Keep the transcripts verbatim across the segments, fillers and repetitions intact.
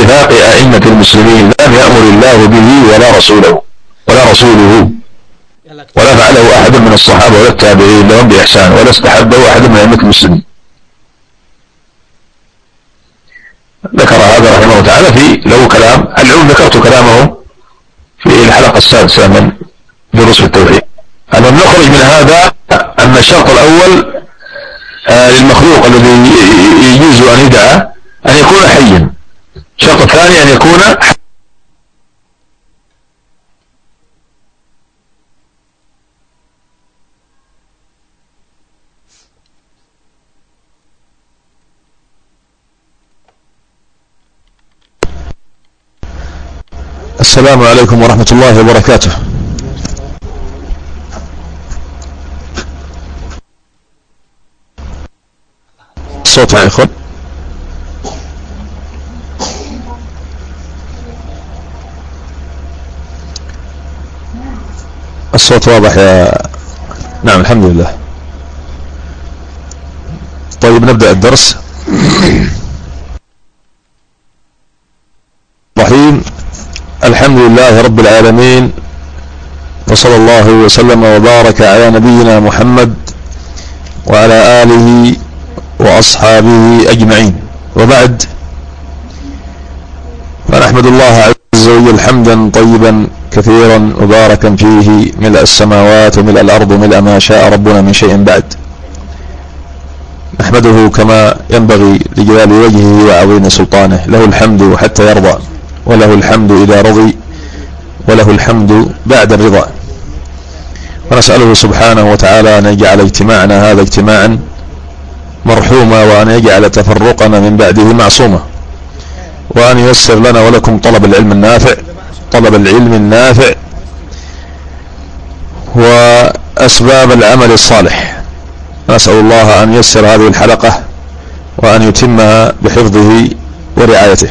باتفاق أئمة المسلمين لم يأمر الله به ولا رسوله ولا رسوله ولا فعله أحد من الصحابة ولا التابعين لهم بإحسان ولا استحبه أحد من أئمة المسلمين. ذكر هذا رحمه الله تعالى في له كلام العلم، ذكرت كلامه في الحلقة السادسة من دروس التوحيد. أنا نخرج من هذا أن الشرط الأول للمخلوق الذي يجوز أن يدعى أن يكون حيا. الشرط الثاني أن يكون حيا. السلام عليكم ورحمة الله وبركاته. الصوت يا إخوان. الصوت واضح يا نعم الحمد لله. طيب نبدأ الدرس. رحيم. الحمد لله رب العالمين، وصلى الله وسلم وبارك على نبينا محمد وعلى آله وأصحابه أجمعين، وبعد، فنحمد الله عز وجل حمدا طيبا كثيرا مباركا فيه ملء السماوات وملء الأرض وملء ما شاء ربنا من شيء بعد. نحمده كما ينبغي لجلال وجهه وعظيم سلطانه، له الحمد حتى يرضى، وله الحمد إذا رضي، وله الحمد بعد الرضا. ونسأله سبحانه وتعالى أن يجعل اجتماعنا هذا اجتماعا مرحوما، وأن يجعل تفرقنا من بعده معصوما، وأن ييسر لنا ولكم طلب العلم النافع طلب العلم النافع وأسباب العمل الصالح. نسأل الله أن ييسر هذه الحلقة وأن يتمها بحفظه ورعايته.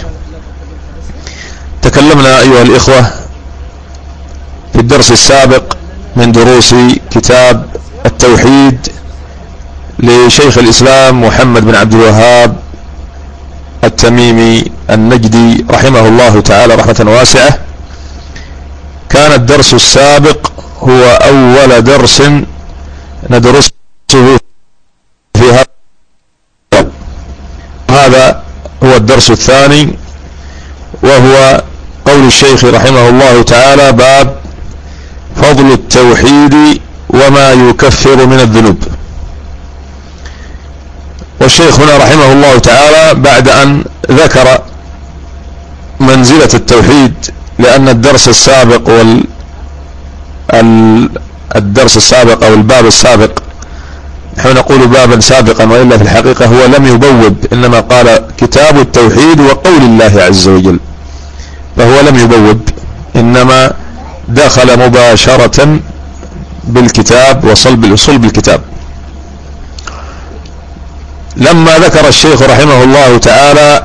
تكلمنا أيها الإخوة في الدرس السابق من دروس كتاب التوحيد لشيخ الإسلام محمد بن عبد الوهاب التميمي النجدي رحمه الله تعالى رحمة واسعة. كان الدرس السابق هو أول درس ندرسه في هذا هذا هو الدرس الثاني، وهو قول الشيخ رحمه الله تعالى: باب فضل التوحيد وما يكفر من الذنوب. والشيخ هنا رحمه الله تعالى بعد أن ذكر منزلة التوحيد، لأن الدرس السابق وال الدرس السابق أو الباب السابق، نحن نقول بابا سابقا وإلا في الحقيقة هو لم يبوب، إنما قال كتاب التوحيد وقول الله عز وجل، فهو لم يبوب، إنما دخل مباشرة بالكتاب وصلب صلب الكتاب. لما ذكر الشيخ رحمه الله تعالى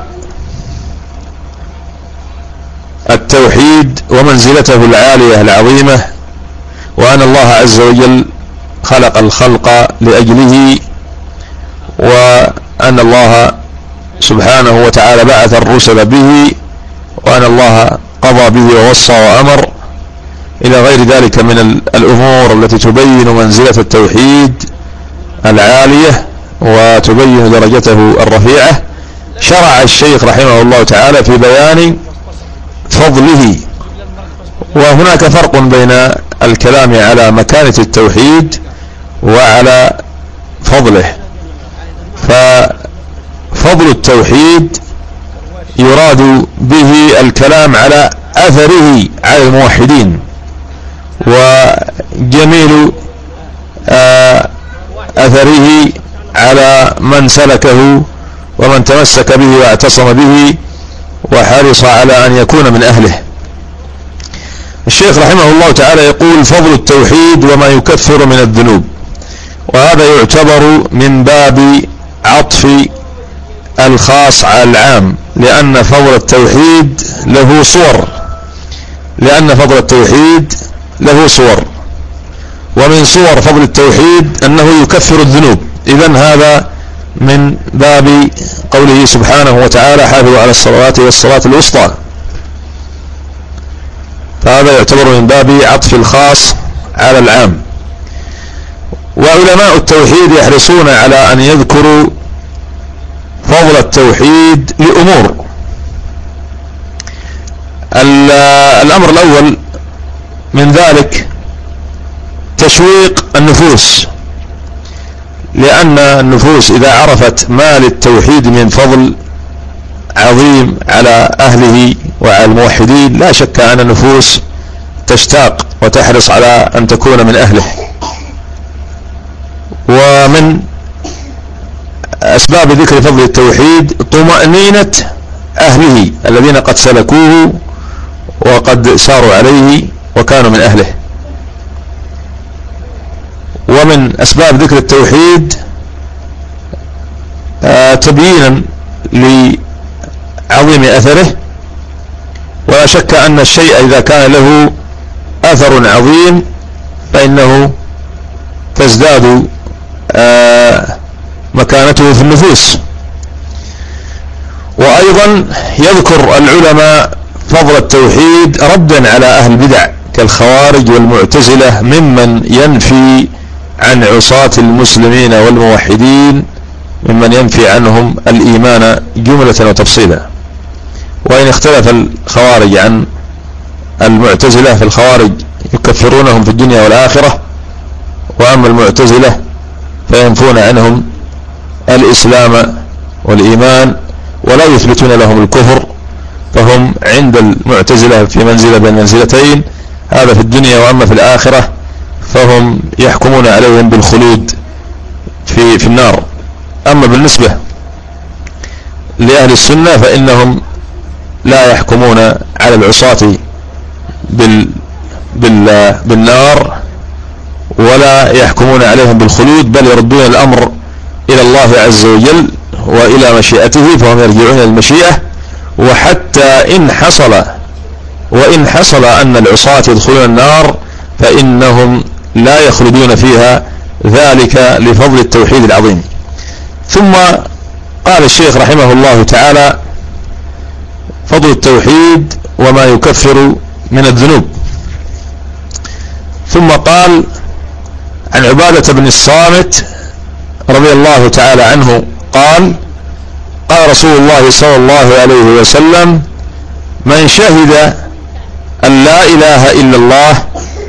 التوحيد ومنزلته العالية العظيمة، وأن الله عز وجل خلق الخلق لأجله، وأن الله سبحانه وتعالى بعث الرسل به، وأن الله قضى به ووصى وأمر، إلى غير ذلك من الأمور التي تبين منزلة التوحيد العالية وتبين درجته الرفيعة، شرع الشيخ رحمه الله تعالى في بيان فضله. وهناك فرق بين الكلام على مكانة التوحيد وعلى فضله. ففضل التوحيد يراد به الكلام على أثره على الموحدين، وجميل أثره على من سلكه ومن تمسك به واعتصم به وحرص على أن يكون من أهله. الشيخ رحمه الله تعالى يقول: فضل التوحيد وما يكفر من الذنوب. وهذا يعتبر من باب عطف الخاص على العام، لأن فضل التوحيد له صور لأن فضل التوحيد له صور ومن صور فضل التوحيد أنه يكفر الذنوب. إذن هذا من باب قوله سبحانه وتعالى حافظوا على الصلوات والصلاة الوسطى، فهذا يعتبر من باب عطف الخاص على العام. وعلماء التوحيد يحرصون على أن يذكروا فضل التوحيد لأمور. الأمر الأول من ذلك تشويق النفوس، لأن النفوس إذا عرفت ما للتوحيد من فضل عظيم على أهله وعلى الموحدين لا شك أن النفوس تشتاق وتحرص على أن تكون من أهله. ومن أسباب ذكر فضل التوحيد طمأنينة أهله الذين قد سلكوه وقد ساروا عليه وكانوا من أهله. ومن أسباب ذكر التوحيد تبيينا لعظيم أثره، ولا شك أن الشيء إذا كان له أثر عظيم فإنه تزداد مكانته في النفوس. وأيضا يذكر العلماء فضل التوحيد ردا على أهل البدع كالخوارج والمعتزلة ممن ينفي عن عصاة المسلمين والموحدين، ممن ينفي عنهم الإيمان جملة وتفصيلا. وإن اختلف الخوارج عن المعتزلة فالخوارج يكفرونهم في الدنيا والآخرة، وأما المعتزلة فينفون عنهم الإسلام والإيمان ولا يثبتون لهم الكفر، فهم عند المعتزلة في منزلة بين منزلتين، هذا في الدنيا، وأما في الآخرة فهم يحكمون عليهم بالخلود في في النار. أما بالنسبة لأهل السنة فإنهم لا يحكمون على العصاة بال بال بالنار ولا يحكمون عليهم بالخلود، بل يردون الأمر إلى الله عز وجل وإلى مشيئته، فهم يرجعون إلى المشيئة. وحتى إن حصل وإن حصل أن العصاة يدخلون النار فإنهم لا يخلدون فيها، ذلك لفضل التوحيد العظيم. ثم قال الشيخ رحمه الله تعالى فضل التوحيد وما يكفر من الذنوب. ثم قال عن عبادة بن الصامت رضي الله تعالى عنه قال قال رسول الله صلى الله عليه وسلم: من شهد أن لا إله إلا الله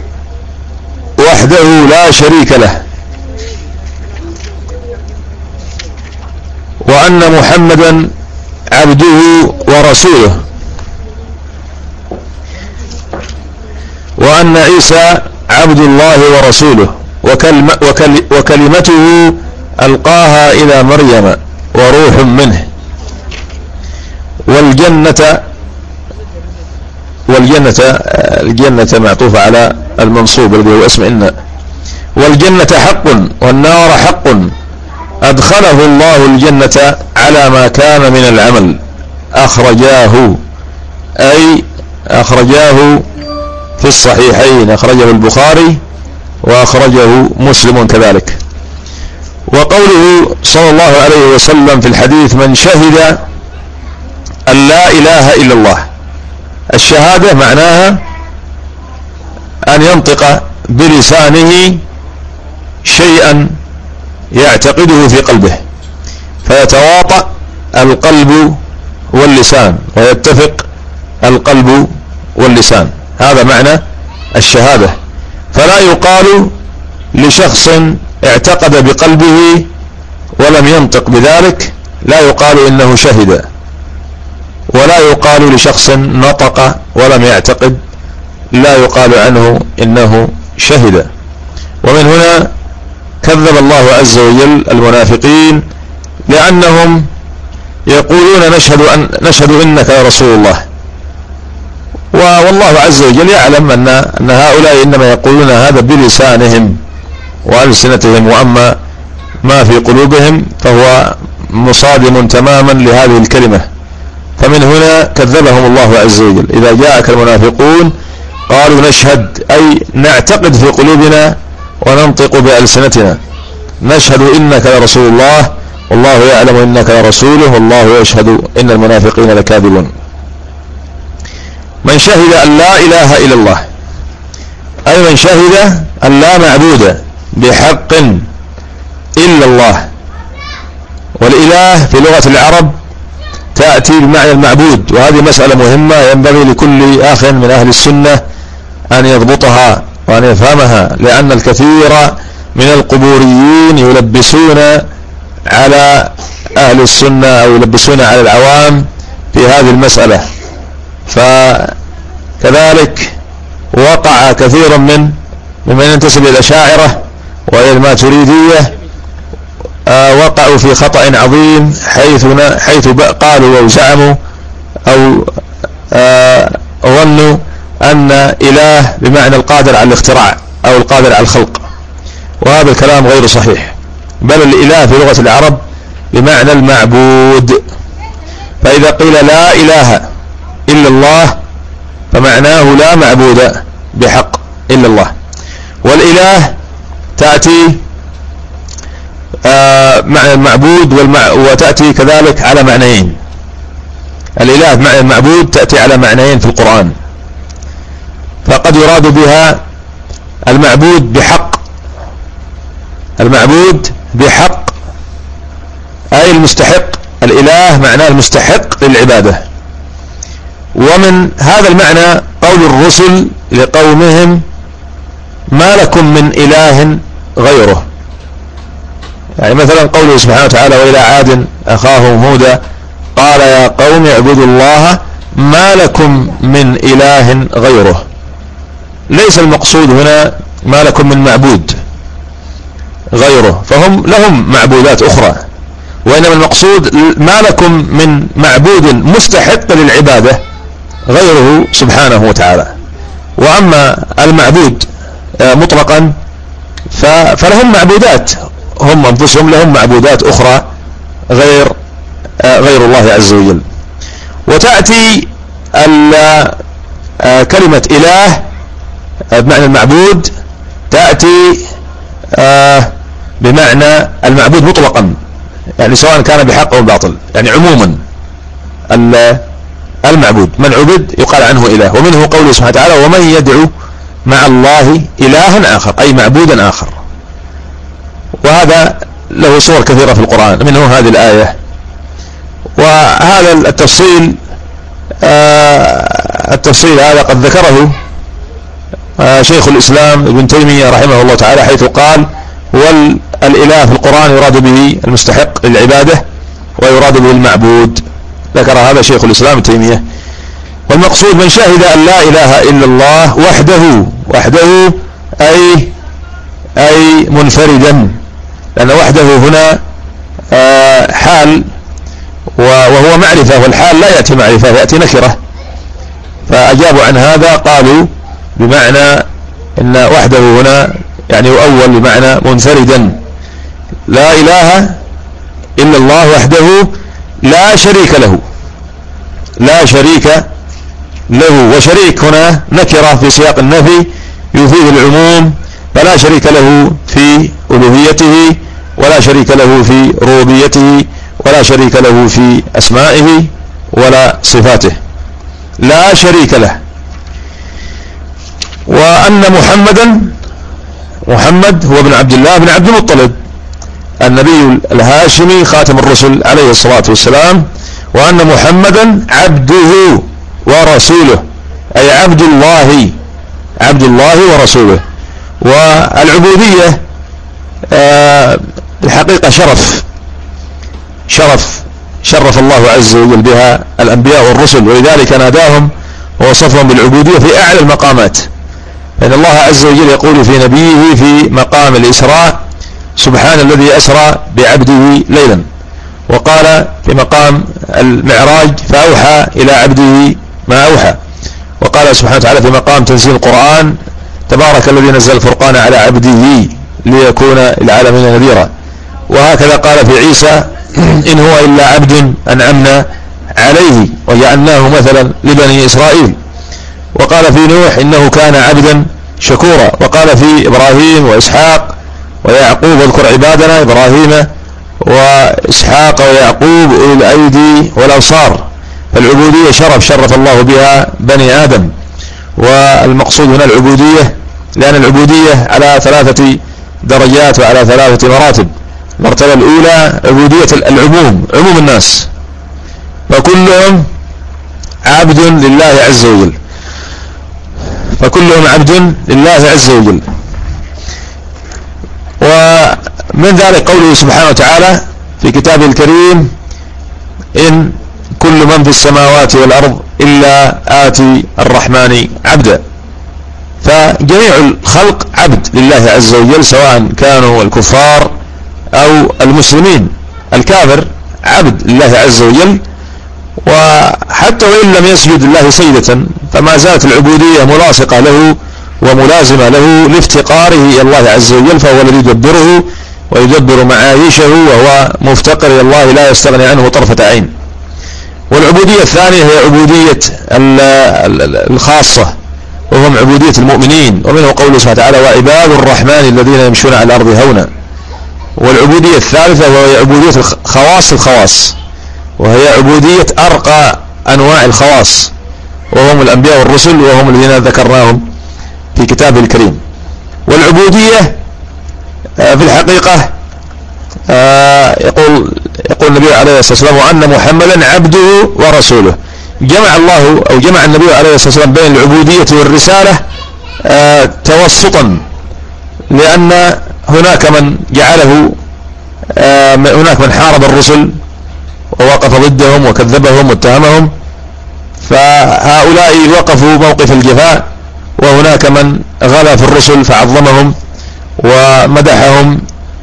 وحده لا شريك له وأن محمدا عبده ورسوله وأن عيسى عبد الله ورسوله وكلم وكل وكلمته ألقاها إلى مريم وروح منه، والجنة والجنة الجنة معطوفة على المنصوب الذي هو اسم إن، والجنة حق والنار حق، أدخله الله الجنة على ما كان من العمل. أخرجاه أي أخرجاه في الصحيحين، أخرجه البخاري وأخرجه مسلم كذلك. وقوله صلى الله عليه وسلم في الحديث: من شهد أن لا إله إلا الله، الشهادة معناها أن ينطق بلسانه شيئا يعتقده في قلبه، فيتواطأ القلب واللسان ويتفق القلب واللسان، هذا معنى الشهادة. فلا يقال لشخص اعتقد بقلبه ولم ينطق بذلك لا يقال إنه شهد، ولا يقال لشخص نطق ولم يعتقد لا يقال عنه إنه شهد. ومن هنا كذب الله عز وجل المنافقين لأنهم يقولون نشهد أن نشهد إنك يا رسول الله، والله عز وجل يعلم أن أن هؤلاء إنما يقولون هذا بلسانهم وألسنتهم، وأما ما في قلوبهم فهو مصادم تماما لهذه الكلمة. فمن هنا كذبهم الله عز وجل. إذا جاءك المنافقون قالوا نشهد أي نعتقد في قلوبنا وننطق بألسنتنا، نشهد إنك يا رسول الله والله يعلم إنك لرسوله والله يشهد إن المنافقين لكاذبون. من شهد أن لا إله إلا الله، أي من شهد أن لا معبود بحق إلا الله. والإله في لغة العرب تأتي بمعنى المعبود، وهذه مسألة مهمة ينبغي لكل أخ من أهل السنة أن يضبطها وأن يفهمها، لأن الكثير من القبوريين يلبسون على أهل السنة أو يلبسون على العوام في هذه المسألة. فكذلك وقع كثير من ممن ينتسب إلى الأشاعرة وإلى الماتريدية وقعوا في خطأ عظيم، حيث حيث قالوا أو زعموا أو ظنوا أن إله بمعنى القادر على الاختراع أو القادر على الخلق، وهذا الكلام غير صحيح، بل الإله في لغة العرب بمعنى المعبود. فإذا قيل لا إله إلا الله فمعناه لا معبود بحق إلا الله. والإله تأتي آه معنى المعبود والمع... وتأتي كذلك على معنيين. الإله معنى المعبود تأتي على معنيين في القرآن، فقد يراد بها المعبود بحق، المعبود بحق أي المستحق، الإله معناه المستحق للعبادة. ومن هذا المعنى قول الرسل لقومهم ما لكم من إله غيره، يعني مثلا قوله سبحانه وتعالى وإلى عاد أخاهم هودا قال يا قوم اعبدوا الله ما لكم من إله غيره. ليس المقصود هنا ما لكم من معبود غيره، فهم لهم معبودات أخرى، وإنما المقصود ما لكم من معبود مستحق للعبادة غيره سبحانه وتعالى. وأما المعبود مطلقا فلهم معبودات، هم أنفسهم لهم معبودات أخرى غير غير الله عز وجل. وتأتي كلمة إله بمعنى المعبود تأتي بمعنى المعبود مطلقا، يعني سواء كان بحق أو باطل، يعني عموما المعبود من عبد يقال عنه إله. ومنه قوله سبحانه وتعالى ومن يدعو مع الله إلها آخر أي معبودا آخر، وهذا له صور كثيرة في القرآن، منه هذه الآية. وهذا التفصيل آه التفصيل هذا قد ذكره آه شيخ الإسلام ابن تيمية رحمه الله تعالى، حيث قال والإله في القرآن يراد به المستحق للعبادة ويراد به المعبود، ذكر هذا شيخ الإسلام ابن تيمية. والمقصود من شهد أن لا إله إلا الله وحده، وحده أي أي منفردا، لأن وحده هنا آه حال وهو معرفة، والحال لا يأتي معرفة يأتي نكرة، فأجابوا عن هذا قالوا بمعنى إن وحده هنا يعني يؤول بمعنى منفردا، لا إله إلا الله وحده لا شريك له، لا شريك له. وشريك هنا نكرة في سياق النفي يفيد العموم، فلا شريك له في ألوهيته ولا شريك له في ربوبيته ولا شريك له في أسمائه ولا صفاته، لا شريك له. وأن محمدا محمد هو ابن عبد الله بن عبد المطلب النبي الهاشمي خاتم الرسل عليه الصلاة والسلام، وأن محمدا عبده ورسوله أي عبد الله عبد الله ورسوله. والعبودية آه الحقيقة شرف شرف شرف الله عز وجل بها الأنبياء والرسل، ولذلك ناداهم ووصفهم بالعبودية في أعلى المقامات. فإن الله عز وجل يقول في نبيه في مقام الإسراء سبحان الذي أسرى بعبده ليلا، وقال في مقام المعراج فأوحى إلى عبده ما أوحى، وقال سبحانه وتعالى في مقام تنزيل القرآن تبارك الذي نزل الفرقان على عبده ليكون العالمين نذيرا. وهكذا قال في عيسى إن هو إلا عبد أنعمنا عليه وجعلناه مثلا لبني إسرائيل. وقال في نوح إنه كان عبدا شكورا. وقال في إبراهيم وإسحاق ويعقوب واذكر عبادنا إبراهيم وإسحاق ويعقوب أولي الأيدي والأبصار. فالعبودية شرف شرف الله بها بني آدم، والمقصود هنا العبودية لأن العبودية على ثلاثة درجات وعلى ثلاثة مراتب. المرتبة الأولى عبودية العموم، عموم الناس، فكلهم عبد لله عز وجل، فكلهم عبد لله عز وجل. ومن ذلك قوله سبحانه وتعالى في كتابه الكريم: إن كل من في السماوات والأرض إلا آتي الرحمن عبدا. فجميع الخلق عبد لله عز وجل، سواء كانوا الكفار أو المسلمين. الكافر عبد لله عز وجل، وحتى وإن لم يسجد لله سجدة فما زالت العبودية ملاصقة له وملازمة له لافتقاره إلى الله عز وجل، فهو الذي يدبره ويدبر معايشه، وهو مفتقر إلى الله لا يستغني عنه طرفة عين. والعبودية الثانية هي عبودية الخاصة، وهم عبودية المؤمنين، ومنه قوله سبحانه وتعالى: وعباد الرحمن الذين يمشون على الأرض هونا. والعبودية الثالثة وهي عبودية خواص الخواص، وهي عبودية أرقى أنواع الخواص، وهم الأنبياء والرسل، وهم الذين ذكرناهم في كتابه الكريم. والعبودية في الحقيقة يقول يقول النبي عليه الصلاة والسلام: وأن محمدا عبده ورسوله. جمع الله أو جمع النبي عليه الصلاة والسلام بين العبودية والرسالة توسطا، لأن هناك من جعله هناك من حارب الرسل ووقف ضدهم وكذبهم واتهمهم، فهؤلاء وقفوا موقف الجفاء، وهناك من غلا في الرسل فعظمهم ومدحهم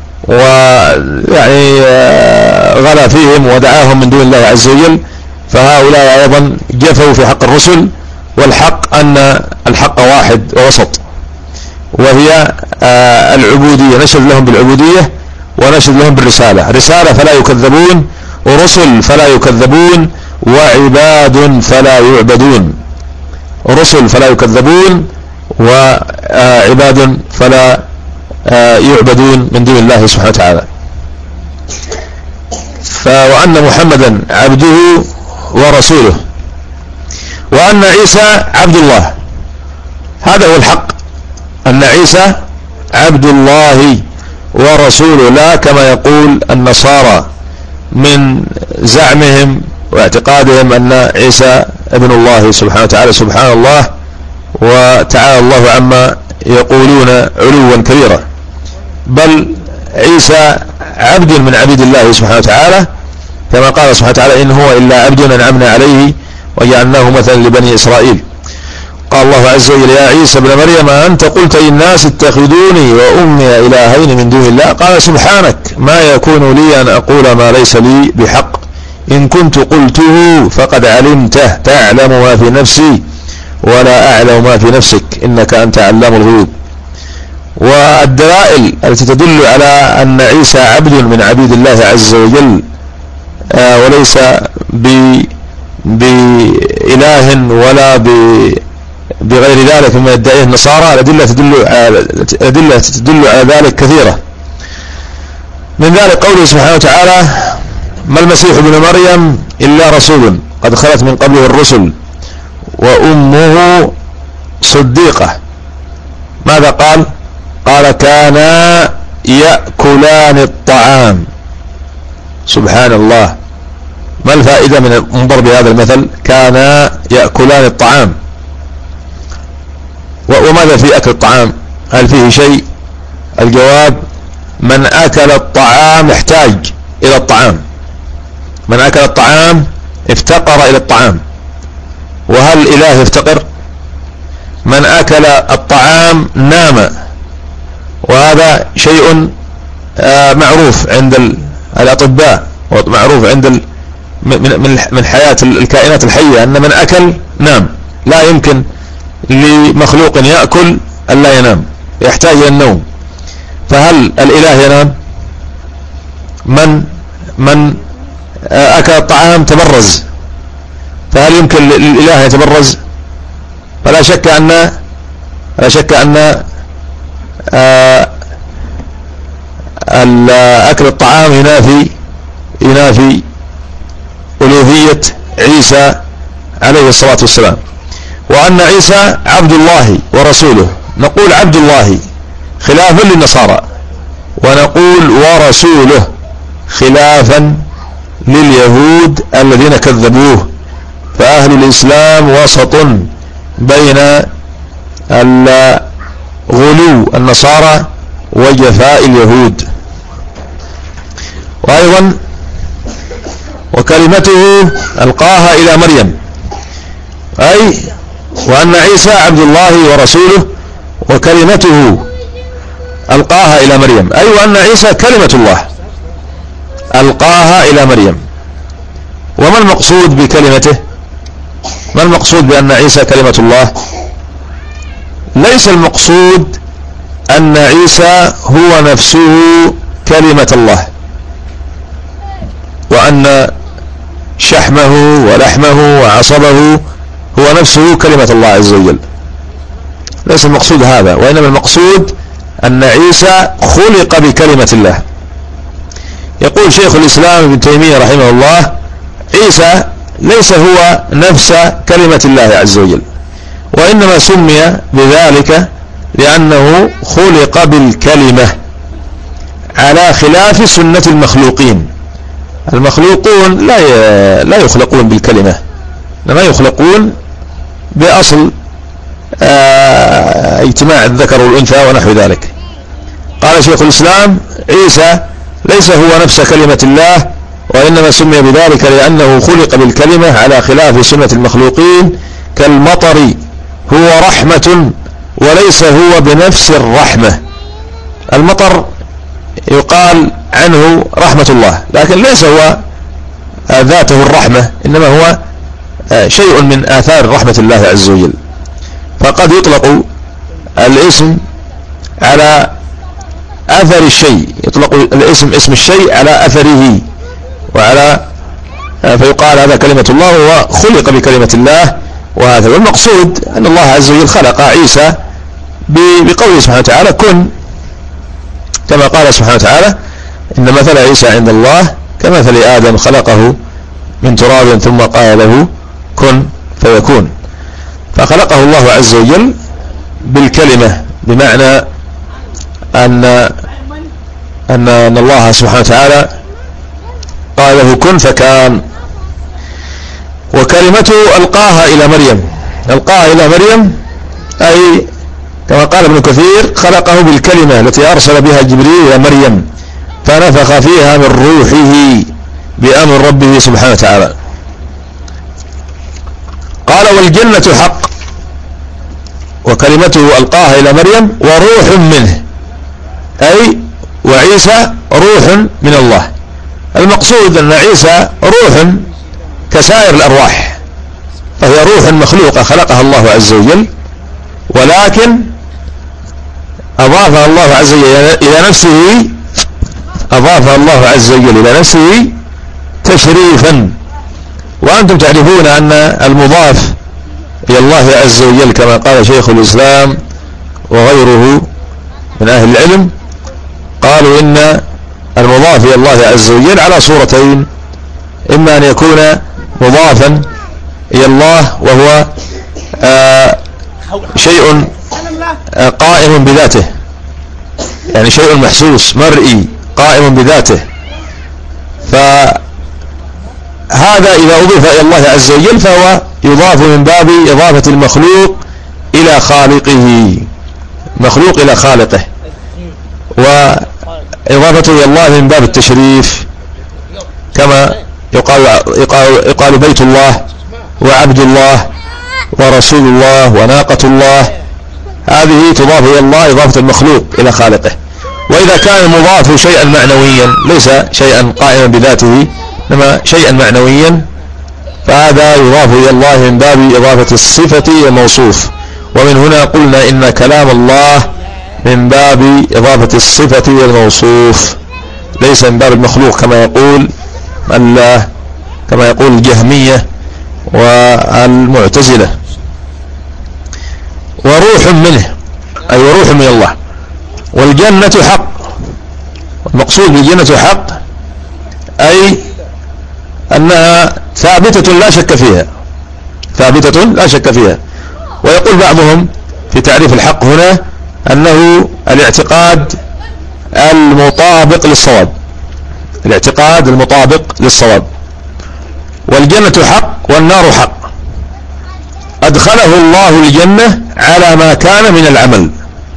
ويعني غلا فيهم ودعاهم من دون الله عز وجل، فهؤلاء أيضا جفوا في حق الرسل. والحق أن الحق واحد ووسط، وهي العبودية، نشهد لهم بالعبودية ونشهد لهم بالرسالة. رسالة فلا يكذبون، ورسل فلا يكذبون، وعباد فلا يعبدون. رسل فلا يكذبون، وعباد فلا يعبدون من دون الله سبحانه وتعالى. وأن محمدا عبده ورسوله، وأن عيسى عبد الله. هذا هو الحق، أن عيسى عبد الله ورسوله، لا كما يقول النصارى من زعمهم واعتقادهم أن عيسى ابن الله سبحانه وتعالى. سبحان الله وتعالى الله عما يقولون علوا كبيرا. بل عيسى عبد من عبيد الله سبحانه وتعالى، كما قال سبحانه وتعالى: إن هو إلا عبد أنعمنا عليه وجعلناه مثلا لبني إسرائيل. قال الله عز وجل: يا عيسى ابن مريم أنت قلت للناس اتخذوني وأمي إلهين من دون الله، قال: سبحانك ما يكون لي أن أقول ما ليس لي بحق، إن كنت قلته فقد علمته تعلم ما في نفسي ولا أعلم ما في نفسك إنك أنت علام الغيوب. والدلائل التي تدل على أن عيسى عبد من عبيد الله عز وجل وليس بإله ولا بغير ذلك مما يدعيه النصارى، الأدلة تدل الأدلة تدل على ذلك كثيرة. من ذلك قوله سبحانه وتعالى: ما المسيح ابن مريم إلا رسول قد خلت من قبله الرسل وأمه صديقة. ماذا قال؟ قال: كانا يأكلان الطعام. سبحان الله، ما الفائدة من ضرب هذا المثل؟ كانا يأكلان الطعام. وماذا في أكل الطعام؟ هل فيه شيء؟ الجواب: من أكل الطعام احتاج إلى الطعام، من أكل الطعام افتقر إلى الطعام. وهل الإله يفتقر؟ من أكل الطعام نام، وهذا شيء معروف عند الأطباء ومعروف عند من من حياة الكائنات الحية، أن من أكل نام. لا يمكن لمخلوق يأكل أن لا ينام، يحتاج إلى النوم. فهل الإله ينام؟ من من أكل الطعام تبرز، فهل يمكن للإله يتبرز؟ فلا شك أن لا شك أن أكل الطعام ينافي ينافي ألوهية عيسى عليه الصلاة والسلام، وأن عيسى عبد الله ورسوله. نقول عبد الله خلافا للنصارى، ونقول ورسوله خلافا لليهود الذين كذبوه. فأهل الإسلام وسط بين غلو النصارى وجفاء اليهود. وأيضا وكلمته ألقاها إلى مريم، أي وأن عيسى عبد الله ورسوله وكلمته ألقاها إلى مريم، أي وأن عيسى كلمة الله ألقاها إلى مريم. وما المقصود بكلمته؟ ما المقصود بأن عيسى كلمة الله؟ ليس المقصود أن عيسى هو نفسه كلمة الله، وأن شحمه ولحمه وعصبه هو نفسه كلمة الله عز وجل. ليس المقصود هذا، وإنما المقصود أن عيسى خلق بكلمة الله. يقول شيخ الإسلام ابن تيمية رحمه الله: عيسى ليس هو نفس كلمة الله عز وجل، وإنما سمي بذلك لأنه خلق بالكلمة، على خلاف سنة المخلوقين. المخلوقون لا لا يخلقون بالكلمة، إنما يخلقون بأصل اجتماع الذكر والأنثى ونحو ذلك. قال شيخ الإسلام: عيسى ليس هو نفس كلمة الله، وإنما سمي بذلك لأنه خلق بالكلمة، على خلاف سنة المخلوقين. كالمطر هو رحمة وليس هو بنفس الرحمة. المطر يقال عنه رحمة الله، لكن ليس هو ذاته الرحمة، إنما هو شيء من آثار رحمة الله عز وجل. فقد يطلق الاسم على أثر الشيء، يطلق الاسم اسم الشيء على أثره، وعلى فيقال هذا كلمة الله وهو خلق بكلمة الله. وهذا والمقصود أن الله عز وجل خلق عيسى بقوله سبحانه وتعالى: كن، كما قال سبحانه وتعالى: إن مثل عيسى عند الله كمثل آدم خلقه من تراب ثم قال له كن فيكون. فخلقه الله عز وجل بالكلمة، بمعنى أن أن أن الله سبحانه وتعالى قال له كن فكان. وكلمته ألقاها إلى مريم، ألقاها إلى مريم أي كما قال ابن كثير: خلقه بالكلمة التي أرسل بها جبريل إلى مريم فنفخ فيها من روحه بأمر ربه سبحانه وتعالى. قال: والجنة حق، وكلمته ألقاها إلى مريم وروح منه، أي وعيسى روح من الله. المقصود أن عيسى روح كسائر الأرواح، فهي روح مخلوقة خلقها الله عز وجل، ولكن أضافها الله عز وجل إلى نفسه، أضافها الله عز وجل إلى نفسه تشريفا. وأنتم تعرفون أن المضاف إلى الله عز وجل كما قال شيخ الإسلام وغيره من أهل العلم، قالوا إن المضاف إلى الله عز وجل على صورتين: إما أن يكون مضافا إلى الله وهو آه شيء آه قائم بذاته، يعني شيء محسوس مرئي قائم بذاته، فهذا إذا أضيف إلى الله عز وجل فهو يضاف من باب إضافة المخلوق إلى خالقه، مخلوق إلى خالقه، وإضافته إلى الله من باب التشريف، كما يقال, يقال, يقال بيت الله وعبد الله ورسول الله وناقة الله، هذه تضاف إلى الله إضافة المخلوق إلى خالقه. وإذا كان المضاف شيئا معنويا ليس شيئا قائما بذاته إنما شيئا معنويا، فهذا يضاف إلى الله من باب إضافة الصفة الموصوف. ومن هنا قلنا إن كلام الله من باب إضافة الصفة الموصوف، ليس من باب المخلوق كما يقول الله كما يقول الجهمية والمعتزلة. وروح منه أي وروح من الله. والجنة حق، المقصود بالجنة حق أي أنها ثابتة لا شك فيها، ثابتة لا شك فيها. ويقول بعضهم في تعريف الحق هنا أنه الاعتقاد المطابق للصواب، الاعتقاد المطابق للصواب. والجنة حق والنار حق، أدخله الله الجنة على ما كان من العمل.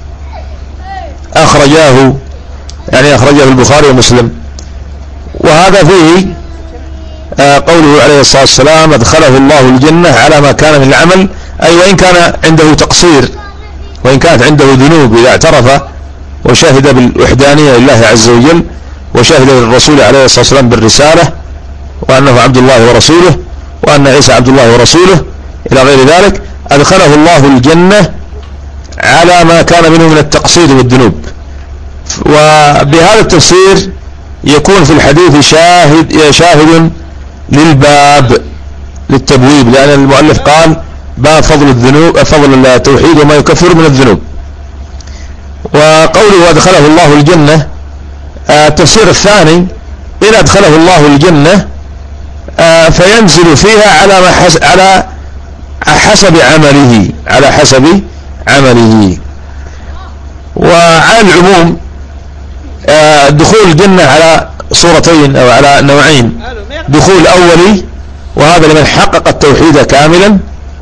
أخرجاه يعني أخرجه البخاري ومسلم. وهذا فيه قوله عليه الصلاة والسلام أدخله الله الجنة على ما كان من العمل، أي وإن كان عنده تقصير، وإن كانت عنده ذنوب، إذا اعترف وشهد بالوحدانية لله عز وجل، وشهد للرسول عليه الصلاة والسلام بالرسالة، وأنه عبد الله ورسوله، وأن عيسى عبد الله ورسوله إلى غير ذلك، أدخله الله الجنة على ما كان منه من التقصير والذنوب. وبهذا التفسير يكون في الحديث شاهد شاهد للباب للتبويب، لأن المؤلف قال باب فضل الذنوب، فضل التوحيد وما يكفر من الذنوب. وقوله أدخله الله الجنة، التفسير الثاني إن أدخله الله الجنة فينزل فيها على ما حس على حسب عمله، على حسب عمله. وعلى العموم دخول الجنة على صورتين أو على نوعين: دخول أولي وهذا لمن حقق التوحيد كاملا،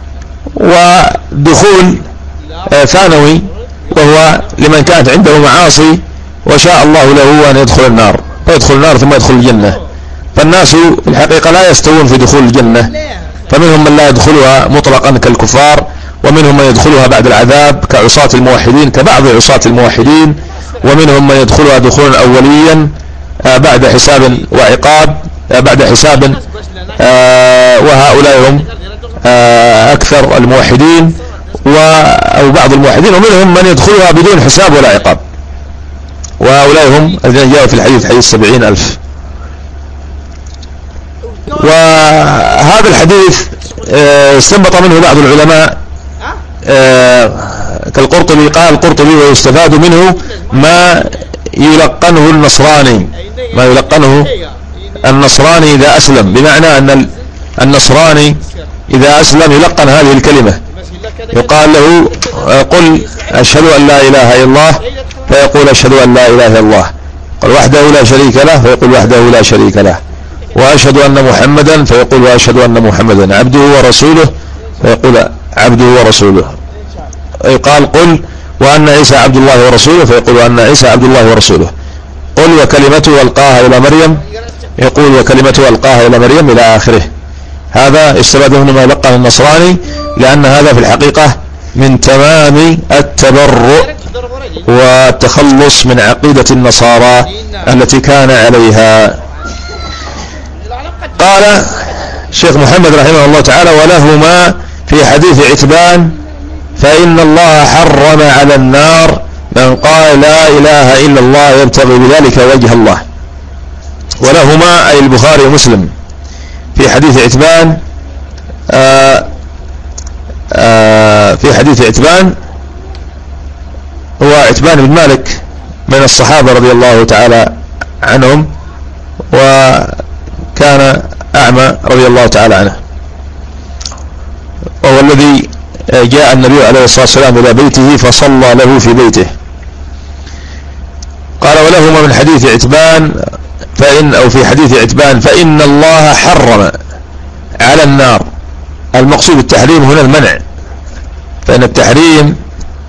ودخول ثانوي وهو لمن كانت عنده معاصي وشاء الله له أن يدخل النار، فيدخل النار ثم يدخل الجنة. فالناس في الحقيقة لا يستوون في دخول الجنة، فمنهم من لا يدخلها مطلقا كالكفار، ومنهم من يدخلها بعد العذاب كعصاة الموحدين، كبعض عصاة الموحدين، ومنهم من يدخلها دخولا أوليا بعد حساب وعقاب، بعد حساب، وهؤلاء هم أكثر الموحدين أو بعض الموحدين، ومنهم من يدخلها بدون حساب ولا عقاب، وهؤلاء هم الذين جاءوا في الحديث حديث سبعين ألف. وهذا الحديث استنبط منه بعض العلماء كالقرطبي، قال القرطبي ويستفاد منه ما يلقنه النصراني، ما يلقنه النصراني إذا أسلم، بمعنى أن النصراني إذا أسلم يلقن هذه الكلمة، يقال له قل أشهد أن لا إله إلا الله، فيقول أشهد أن لا إله إلا الله. قال وحده لا شريك له، فيقول وحده لا شريك له. وأشهد أن محمدا، فيقول وأشهد أن محمدا عبده ورسوله، فيقول عبده ورسوله. يقال قل وأن عيسى عبد الله ورسوله، فيقول وأن عيسى عبد الله ورسوله. قل وكلمته ألقاها إلى مريم، يقول وكلمته ألقاها إلى مريم إلى آخره. هذا استفاد منه ما يلقن النصراني، لأن هذا في الحقيقة من تمام التبرؤ والتخلص من عقيدة النصارى التي كان عليها. قال الشيخ محمد رحمه الله تعالى ولهما في حديث عتبان فإن الله حرم على النار من قال لا إله إلا الله يبتغي بذلك وجه الله. ولهما أي البخاري ومسلم في حديث عتبان، آآ آآ في حديث عتبان هو عتبان بن مالك من الصحابة رضي الله تعالى عنهم، وكان أعمى رضي الله تعالى عنه، وهو الذي جاء النبي عليه الصلاة والسلام إلى بيته فصلى له في بيته. قال ولهما من حديث عتبان فإن أو في حديث عتبان فإن الله حرم على النار. المقصود التحريم هنا المنع، فإن التحريم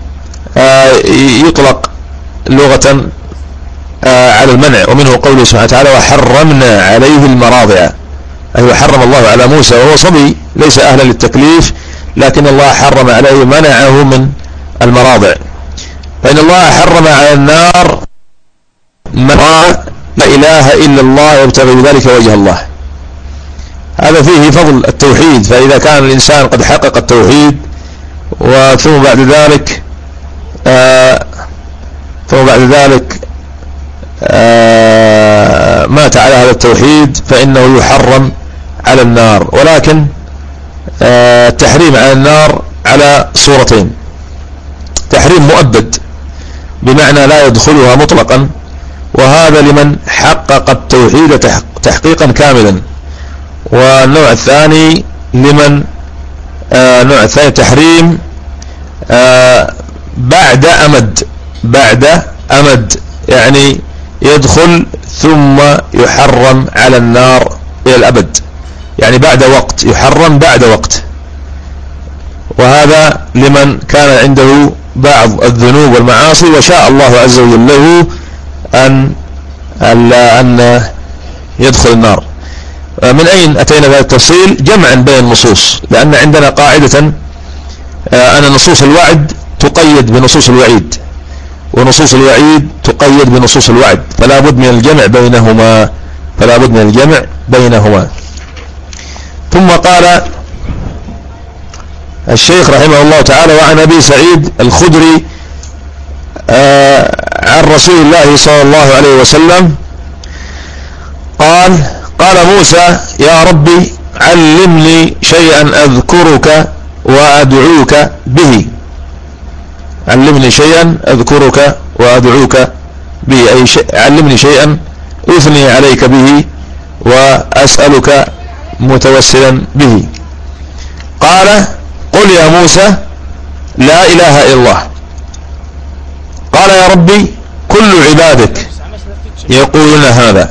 يطلق لغة على المنع، ومنه قوله سبحانه وتعالى وحرمنا عليه المراضع، أي وحرم الله على موسى وهو صبي ليس أهلا للتكليف، لكن الله حرم عليه منعه من المراضع. فإن الله حرم على النار من لا إله إلا الله يبتغي بذلك وجه الله. هذا فيه فضل التوحيد، فإذا كان الإنسان قد حقق التوحيد وثم بعد ذلك آه ثم بعد ذلك آه مات على هذا التوحيد فإنه يحرم على النار. ولكن آه التحريم على النار على صورتين: تحريم مؤبد بمعنى لا يدخلها مطلقا، وهذا لمن حقق التوحيد تحقيقا كاملا. والنوع الثاني لمن آه نوع الثاني تحريم آه بعد أمد، بعد أمد يعني يدخل ثم يحرم على النار إلى الأبد، يعني بعد وقت، يحرم بعد وقت. وهذا لمن كان عنده بعض الذنوب والمعاصي وشاء الله عز وجل له أن أن يدخل النار. من أين أتينا بهذا التفصيل؟ جمعا بين النصوص، لأن عندنا قاعدة أن نصوص الوعد تقيد بنصوص الوعيد، ونصوص الوعيد تقيد بنصوص الوعد، فلا بد من الجمع بينهما، فلا بد من الجمع بينهما. ثم قال الشيخ رحمه الله تعالى: وعن أبي سعيد الخدري عن رسول الله صلى الله عليه وسلم قال: قال موسى: يا ربي علمني شيئا أذكرك وأدعوك به. علمني شيئا أذكرك وأدعوك به، أي شيء علمني شيئا أثني عليك به وأسألك متوسلا به. قال: قل يا موسى لا إله إلا الله. قال: يا ربي كل عبادك يقولون هذا.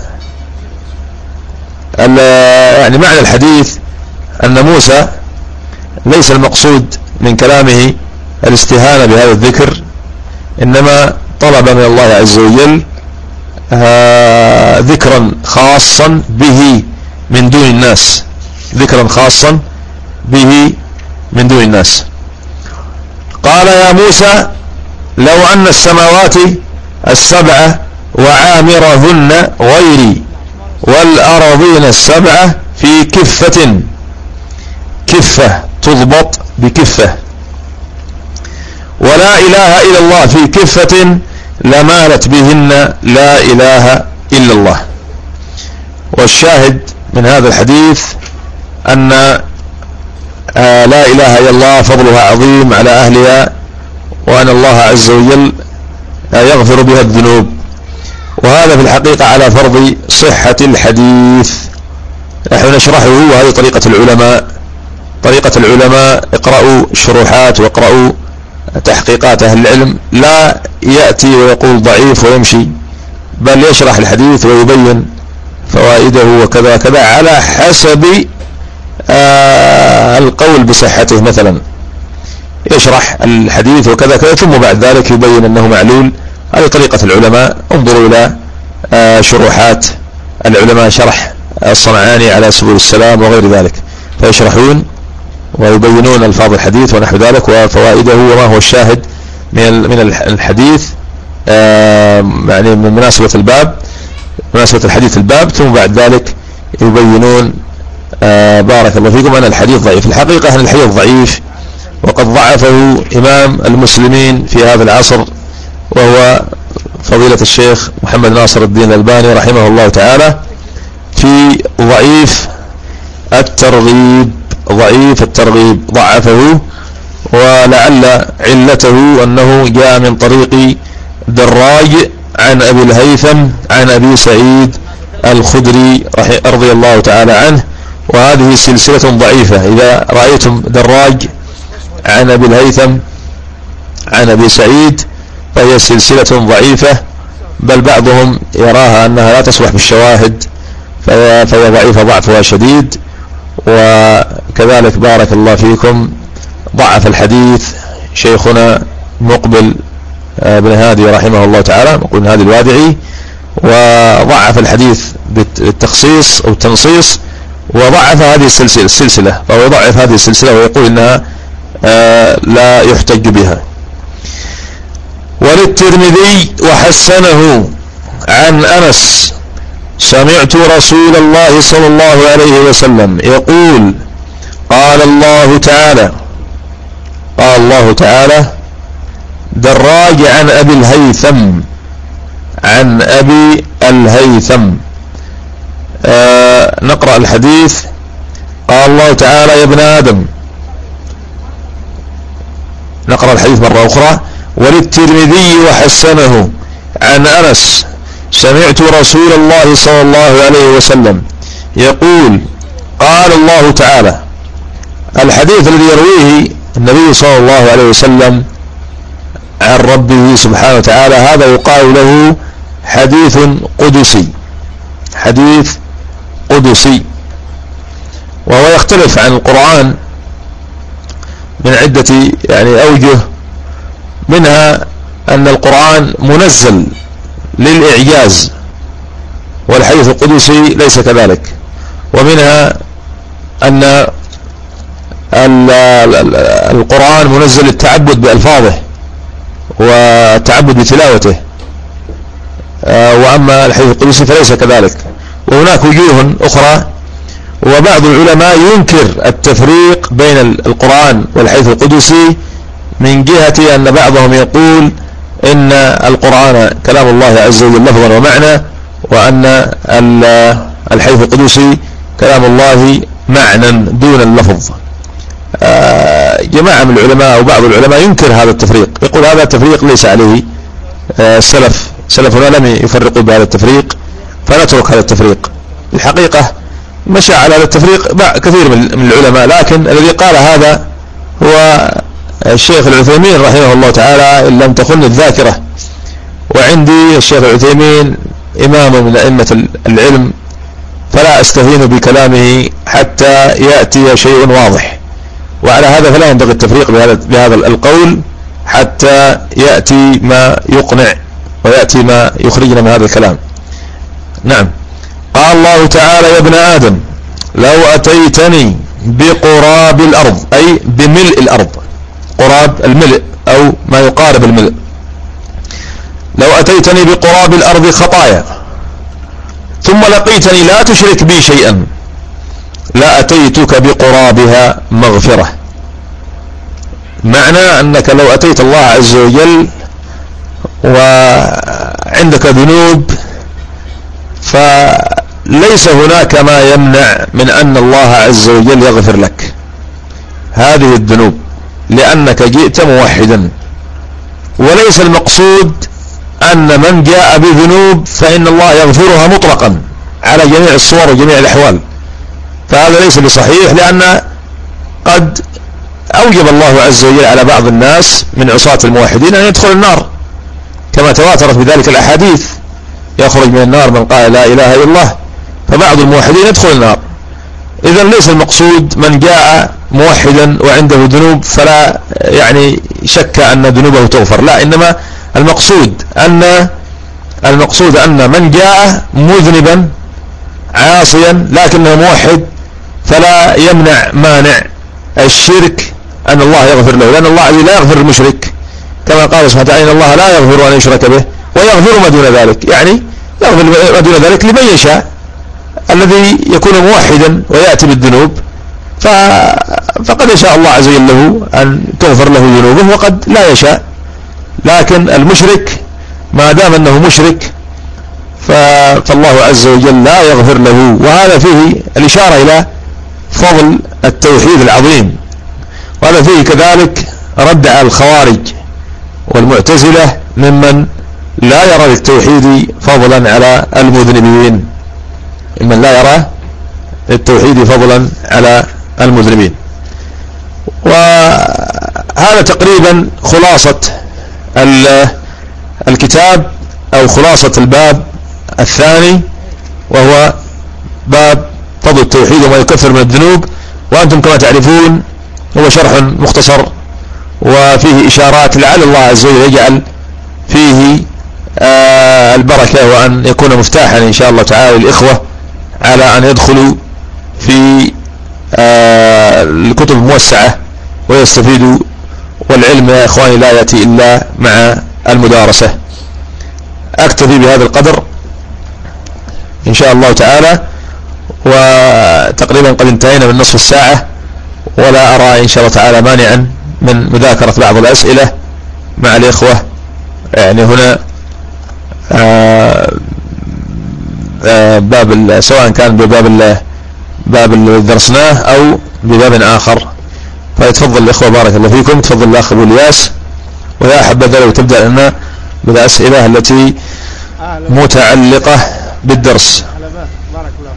يعني معنى الحديث أن موسى ليس المقصود من كلامه الاستهانة بهذا الذكر، إنما طلب من الله عز وجل ذكرا خاصا به من دون الناس، ذكرا خاصا به من دون الناس. قال: يا موسى لو أن السماوات السبع وعامرهن غيري والأراضين السبع في كفة، كفة تضبط بكفة، ولا إله إلا الله في كفة لمالت بهن لا إله إلا الله. والشاهد من هذا الحديث أن آه لا إله إلا الله فضلها عظيم على أهلها، وأن الله عز وجل آه يغفر بها الذنوب. وهذا في الحقيقة على فرض صحة الحديث. نحن نشرحه، وهذه طريقة العلماء، طريقة العلماء اقرأوا شروحات واقرأوا تحقيقات أهل العلم، لا يأتي ويقول ضعيف ويمشي، بل يشرح الحديث ويبين فوائده وكذا كذا على حسب آه القول بصحته. مثلا يشرح الحديث وكذا كذا ثم بعد ذلك يبين أنه معلول. هذه طريقة العلماء. انظروا إلى آه شروحات العلماء، شرح الصنعاني على سبل السلام وغير ذلك، فيشرحون ويبينون الفاظ الحديث ونحو ذلك وفوائده وما هو الشاهد من من الحديث، آه يعني من مناسبة الباب، مناسبة الحديث الباب، ثم بعد ذلك يبينون آه بارك الله فيكم أن الحديث ضعيف. الحقيقة أن الحديث ضعيف، وقد ضعفه إمام المسلمين في هذا العصر، وهو فضيلة الشيخ محمد ناصر الدين الألباني رحمه الله تعالى في ضعيف الترغيب. ضعيف الترغيب ضعفه، ولعل علته أنه جاء من طريق دراج عن أبي الهيثم عن أبي سعيد الخدري رضي الله تعالى عنه، وهذه سلسلة ضعيفة. إذا رأيتم دراج عن أبي الهيثم عن أبي سعيد فهي سلسلة ضعيفة، بل بعضهم يراها أنها لا تصلح بالشواهد، فهي, فهي ضعيفة ضعفها شديد. وكذلك بارك الله فيكم ضعف الحديث شيخنا مقبل بن هادي رحمه الله تعالى، مقبل بن هادي الوادعي، وضعف الحديث بالتخصيص أو التنصيص، وضعف هذه السلسلة السلسلة فهو يضعف هذه السلسلة ويقول إنها لا يحتج بها. وللترمذي وحسنه عن أنس: سمعت رسول الله صلى الله عليه وسلم يقول: قال الله تعالى، قال الله تعالى. دراج عن أبي الهيثم عن أبي الهيثم. آه نقرأ الحديث. قال الله تعالى: يا ابن آدم. نقرأ الحديث مرة أخرى. وللترمذي وحسنه عن أنس: سمعت رسول الله صلى الله عليه وسلم يقول قال الله تعالى. الحديث الذي يرويه النبي صلى الله عليه وسلم عن ربه سبحانه وتعالى هذا يقال له حديث قدسي، حديث قدسي، وهو يختلف عن القرآن من عدة يعني أوجه، منها أن القرآن منزل للإعجاز والحديث القدسي ليس كذلك، ومنها أن القرآن منزل للتعبد بألفاظه والتعبد بتلاوته، وأما الحديث القدسي فليس كذلك. وهناك وجوه أخرى، وبعض العلماء ينكر التفريق بين القرآن والحديث القدسي من جهة أن بعضهم يقول إن القرآن كلام الله عز وجل لفظا ومعنى، وأن الحديث القدسي كلام الله معنى دون اللفظ. جماعة من العلماء أو بعض العلماء ينكر هذا التفريق، يقول هذا التفريق ليس عليه السلف، سلفنا لم يفرقوا بهذا التفريق فنترك هذا التفريق. الحقيقة مشى على هذا التفريق كثير من العلماء، لكن الذي قال هذا هو الشيخ العثيمين رحمه الله تعالى إن لم تخن الذاكرة. وعندي الشيخ العثيمين إمام من أئمة العلم، فلا أستهين بكلامه حتى يأتي شيء واضح، وعلى هذا فلا ينبغي التفريق بهذا, بهذا القول حتى يأتي ما يقنع ويأتي ما يخرجنا من هذا الكلام. نعم. قال الله تعالى يا ابن آدم لو أتيتني بقراب الأرض، أي بملء الأرض، قراب الملء أو ما يقارب الملء، لو أتيتني بقراب الأرض خطايا ثم لقيتني لا تشرك بي شيئا لا أتيتك بقرابها مغفرة. معنى أنك لو أتيت الله عز وجل وعندك ذنوب فليس هناك ما يمنع من أن الله عز وجل يغفر لك هذه الذنوب، لأنك جئت موحدا. وليس المقصود أن من جاء بذنوب فإن الله يغفرها مطلقا على جميع الصور وجميع الأحوال، فهذا ليس بصحيح، لأن قد أوجب الله عز وجل على بعض الناس من عصاة الموحدين أن يدخل النار كما تواترت بذلك الأحاديث، يخرج من النار من قال لا إله إلا الله، فبعض الموحدين يدخل النار. إذا ليس المقصود من جاء موحدا وعنده ذنوب فلا يعني شك أن ذنوبه تغفر، لا، إنما المقصود أن المقصود أن من جاء مذنبا عاصيا لكنه موحد فلا يمنع مانع الشرك أن الله يغفر له، لأن الله عز وجل لا يغفر المشرك كما قال سبحانه وتعالى إن الله لا يغفر أن يشرك به ويغفر ما دون ذلك، يعني يغفر ما دون ذلك لمن يشاء. الذي يكون موحدا ويأتي بالذنوب فقد يشاء الله عز وجل له أن تغفر له ذنوبه وقد لا يشاء، لكن المشرك ما دام أنه مشرك فالله عز وجل لا يغفر له. وهذا فيه الإشارة إلى فضل التوحيد العظيم، وهذا فيه كذلك رد على الخوارج والمعتزلة ممن لا يرى للتوحيد فضلا على المذنبين، ممن لا يرى للتوحيد فضلا على المذنبين. وهذا تقريبا خلاصة الكتاب أو خلاصة الباب الثاني، وهو باب فضل التوحيد وما يكفر من الذنوب. وأنتم كما تعرفون هو شرح مختصر وفيه إشارات لعل الله عز وجل يجعل فيه آه البركة، وأن يكون مفتاحا إن شاء الله تعالى للإخوة على أن يدخلوا في آه الكتب الموسعة ويستفيدوا. والعلم يا إخواني لا يأتي إلا مع المدارسة. أكتفي بهذا القدر إن شاء الله تعالى، وتقريبا قد انتهينا من نصف الساعة، ولا أرى إن شاء الله تعالى مانعا من مذاكرة بعض الأسئلة مع الإخوة. يعني هنا آآ آآ باب سواء كان بباب باب اللي درسناه أو بباب آخر، فيتفضل الإخوة بارك الله فيكم. تفضل الأخ أبو الياس، ويا حبذا لو تبدأ لنا بالأسئلة التي متعلقة بالدرس. بارك الله.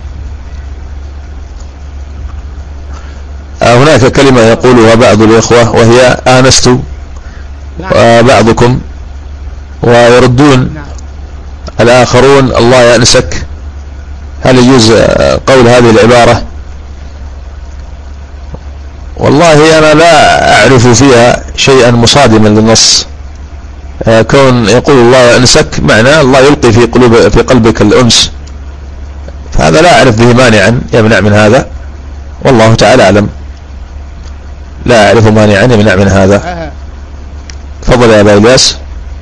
هناك كلمة يقولها بعض الإخوة وهي آنست بعضكم، ويردون الآخرون الله يأنسك. هل يجوز قول هذه العبارة؟ والله أنا لا أعرف فيها شيئا مصادما للنص. كون يقول الله يأنسك معناه الله يلقي في قلوب في قلبك الأنس، فهذا لا أعرف به مانعا يمنع من هذا، والله تعالى أعلم. لا أعرف مانعا يمنع من هذا. تفضل يا أبا إلياس.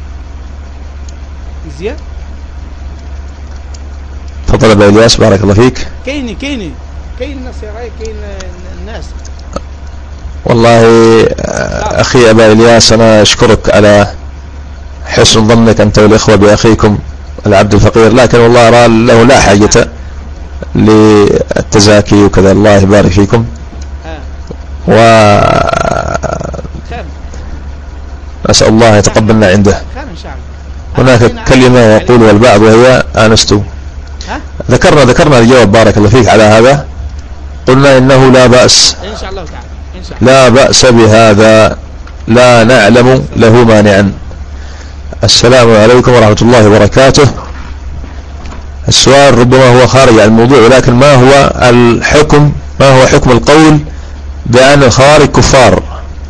تفضل يا أبا إلياس بارك الله فيك. كيني كيني كين الناس يراي كين الناس. والله أخي أبا إلياس أنا أشكرك على حسن ظنك أنت والإخوة بأخيكم العبد الفقير، لكن والله أرى له لا حاجة للتزاكي وكذا. الله يبارك فيكم. و نسأل الله يتقبلنا عنده. هناك كلمة يقولها البعض وهي آنست. ذكرنا ذكرنا الجواب بارك الله فيك على هذا، قلنا إنه لا بأس إن شاء الله تعالى إن شاء الله. لا بأس بهذا، لا نعلم له مانعا. السلام عليكم ورحمة الله وبركاته. السؤال ربما هو خارج عن الموضوع، ولكن ما هو الحكم ما هو حكم القول بأن الخوارج كفار؟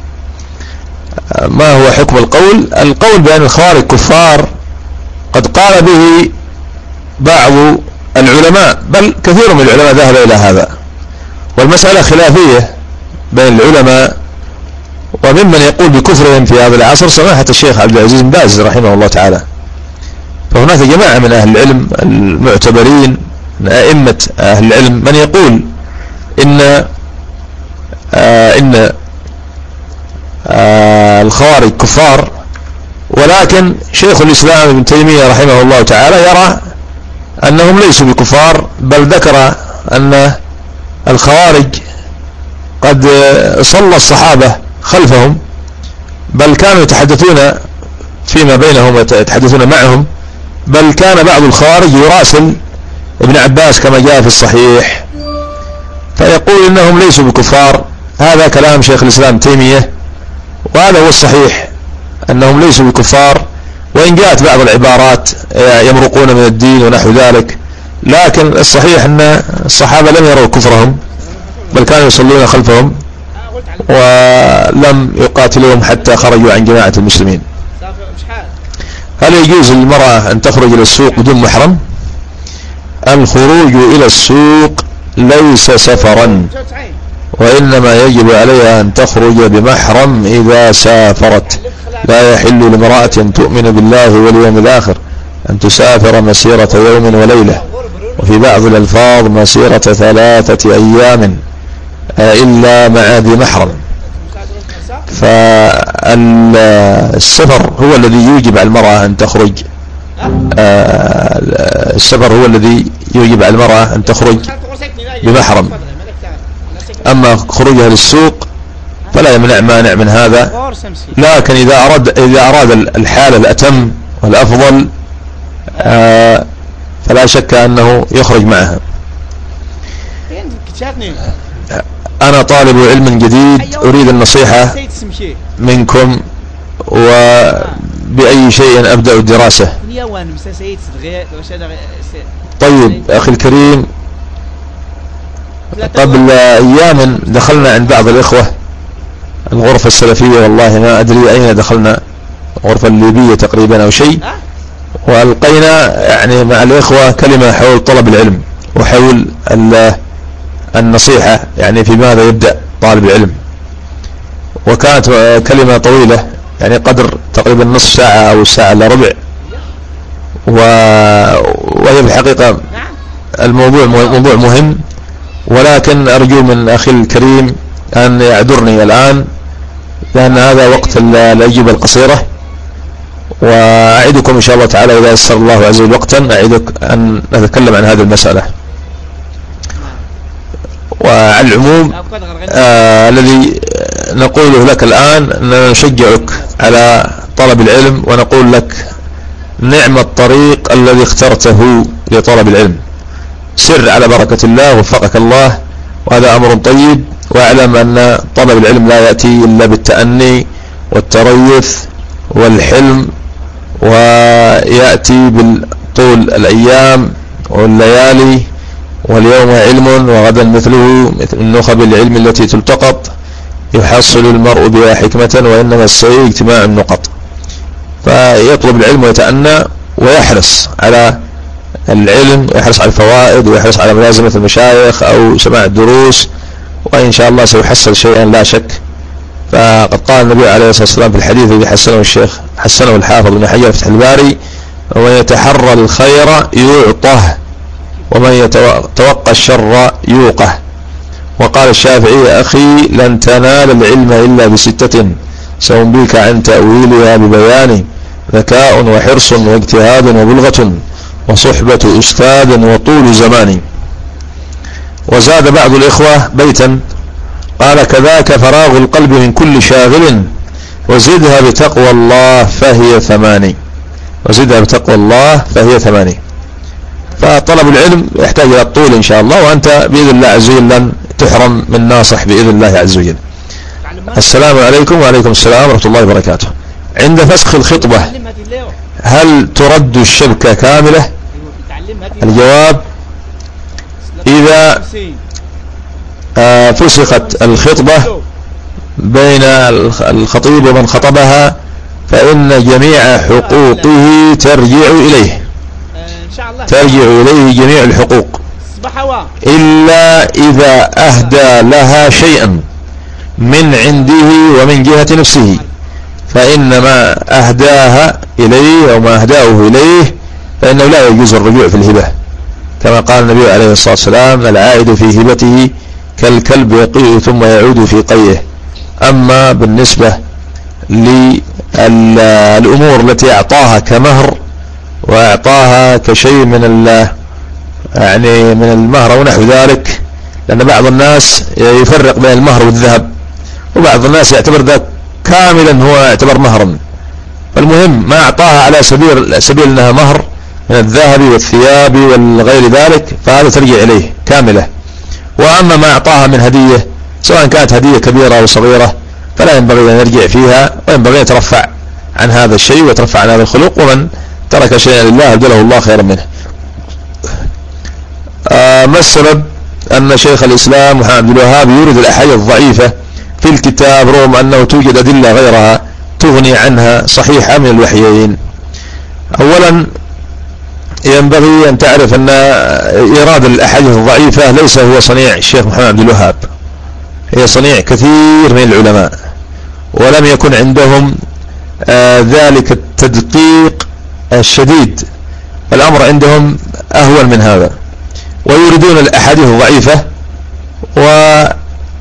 ما هو حكم القول؟ القول بأن الخوارج كفار قد قال به بعض العلماء، بل كثير من العلماء ذهب إلى هذا، والمسألة خلافية بين العلماء. وممن يقول بكفرهم في هذا العصر سماحة الشيخ عبد العزيز بن باز رحمه الله تعالى. فهناك جماعة من أهل العلم المعتبرين من أئمة أهل العلم من يقول إن آه إن آه الخوارج كفار، ولكن شيخ الإسلام ابن تيمية رحمه الله تعالى يرى أنهم ليسوا بكفار، بل ذكر أن الخوارج قد صلى الصحابة خلفهم، بل كانوا يتحدثون فيما بينهم ويتحدثون معهم، بل كان بعض الخوارج يراسل ابن عباس كما جاء في الصحيح، فيقول إنهم ليسوا بكفار. هذا كلام شيخ الإسلام تيمية، وهذا هو الصحيح أنهم ليسوا بكفار، وإن جاءت بعض العبارات يمرقون من الدين ونحو ذلك، لكن الصحيح أن الصحابة لم يروا كفرهم، بل كانوا يصلون خلفهم ولم يقاتلوهم حتى خرجوا عن جماعة المسلمين. هل يجوز للمرأة أن تخرج إلى السوق بدون محرم؟ الخروج إلى السوق ليس سفرا، وإنما يجب عليها أن تخرج بمحرم إذا سافرت. لا يحل لامرأة تؤمن بالله واليوم الآخر أن تسافر مسيرة يوم وليلة، وفي بعض الألفاظ مسيرة ثلاثة أيام إلا مع ذي محرم. فالسفر هو الذي يوجب على المرأة أن تخرج، السفر هو الذي يوجب على المرأة أن تخرج بمحرم. أما خروجها للسوق فلا يمنع مانع من هذا، لكن إذا أراد إذا أراد الحالة الأتم والأفضل فلا شك أنه يخرج معها. أنا طالب علم جديد أريد النصيحة منكم، وبأي شيء أبدأ الدراسة؟ طيب أخي الكريم، قبل أيام دخلنا عند بعض الإخوة الغرفة السلفية، والله ما أدري أين دخلنا، غرفة الليبية تقريبا أو شيء، وألقينا يعني مع الإخوة كلمة حول طلب العلم وحول النصيحة، يعني في ماذا يبدأ طالب العلم. وكانت كلمة طويلة يعني قدر تقريبا نصف ساعة أو ساعة إلا ربع، وهي بالحقيقة الموضوع موضوع مهم، ولكن أرجو من أخي الكريم أن يعذرني الآن، لأن هذا وقت الأجوبة القصيرة، وأعدكم إن شاء الله تعالى إذا يسر الله عز وجل وقتا أعدك أن نتكلم عن هذه المسألة. وعلى العموم آه الذي نقوله لك الآن أننا نشجعك على طلب العلم، ونقول لك نعم الطريق الذي اخترته لطلب العلم، سر على بركة الله وفقك الله، وهذا أمر طيب. واعلم أن طلب العلم لا يأتي إلا بالتأني والتريث والحلم، ويأتي بالطول الأيام والليالي، واليوم علم وغدا مثله، مثل النخب العلم التي تلتقط، يحصل المرء بها حكمة وإنما السعي اجتماع النقط. فيطلب العلم ويتأنى ويحرص على العلم، ويحرص على الفوائد، ويحرص على ملازمة المشايخ أو سماع الدروس، وإن شاء الله سيحصل شيئا لا شك. فقد قال النبي عليه الصلاة والسلام في الحديث الذي حسنه الشيخ حسنه الحافظ بن حجر فتح الباري: ومن يتحرى الخير يعطه، ومن يتوقى الشر يوقه. وقال الشافعي: يا أخي لن تنال العلم إلا بستة سأنبيك عن تأويلها ببيان: ذكاء وحرص واجتهاد وبلغة وصحبة أستاذ وطول زمان. وزاد بعض الإخوة بيتا قال: كذاك فراغ القلب من كل شاغل، وزدها بتقوى الله فهي ثماني. وزدها بتقوى الله فهي ثماني. فطلب العلم يحتاج إلى الطول إن شاء الله، وأنت بإذن الله عز وجل لن تحرم من ناصح بإذن الله عز وجل. السلام عليكم. وعليكم السلام ورحمة الله وبركاته. عند فسخ الخطبة هل ترد الشبكة كاملة؟ الجواب: إذا فسخت الخطبة بين الخطيب ومن خطبها فإن جميع حقوقه ترجع إليه، ترجع إليه جميع الحقوق، إلا إذا أهدى لها شيئا من عنده ومن جهة نفسه، فإنما أهداها إليه أو ما أهداه إليه فإنه لا يجوز الرجوع في الهبة، كما قال النبي عليه الصلاة والسلام: العائد في هبته كالكلب يقيء ثم يعود في قيئه. أما بالنسبة للأمور التي أعطاها كمهر وأعطاها كشيء من يعني من المهر ونحو ذلك، لأن بعض الناس يفرق بين المهر والذهب، وبعض الناس يعتبر ذلك كاملا هو يعتبر مهرا. فالمهم ما أعطاها على سبيل سبيل أنها مهر من الذهب والثياب والغير ذلك فهذا ترجع إليه كاملة. وأما ما أعطاها من هدية سواء كانت هدية كبيرة أو صغيرة فلا ينبغي أن يرجع فيها، وينبغي أن يترفع عن هذا الشيء ويترفع عن هذا الخلق، ومن ترك شيئا لله أبدله الله خيرا منه. آه ما السبب أن شيخ الإسلام محمد عبد الوهاب يورد الأحاديث الضعيفة في الكتاب رغم أنه توجد أدلة غيرها تغني عنها صحيحة من الوحيين؟ أولا ينبغي أن تعرف أن إيراد الأحاديث الضعيفة ليس هو صنيع الشيخ محمد عبد الوهاب، هي صنيع كثير من العلماء، ولم يكن عندهم آه ذلك التدقيق الشديد، الأمر عندهم أهون من هذا، ويريدون الأحاديث الضعيفة، وقد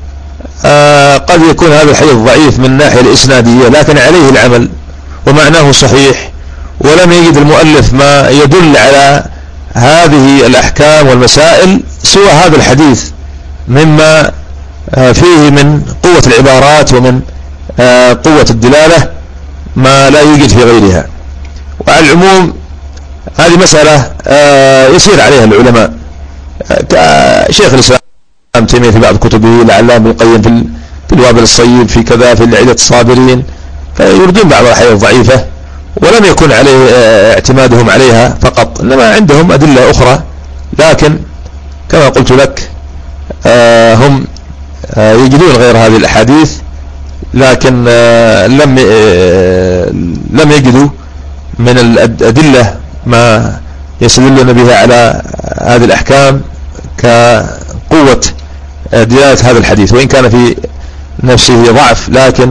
يكون هذا الحديث ضعيف من الناحية الإسنادية لكن عليه العمل ومعناه صحيح، ولم يجد المؤلف ما يدل على هذه الأحكام والمسائل سوى هذا الحديث مما فيه من قوة العبارات ومن قوة الدلالة ما لا يوجد في غيرها. وعلى العموم هذه مسألة يسير عليها العلماء، كشيخ الإسلام تيمية في بعض كتبه، العلامة القيم في الوابل الصيب، في كذا في العدة الصابرين، فيردون بعض الأحاديث الضعيفة ولم يكن عليه اعتمادهم عليها فقط، إنما عندهم أدلة أخرى، لكن كما قلت لك هم يجدون غير هذه الأحاديث، لكن لم لم يجدوا من الأدلة ما يستدلون بها على هذه الأحكام كقوة دلالة هذا الحديث، وإن كان في نفسه ضعف لكن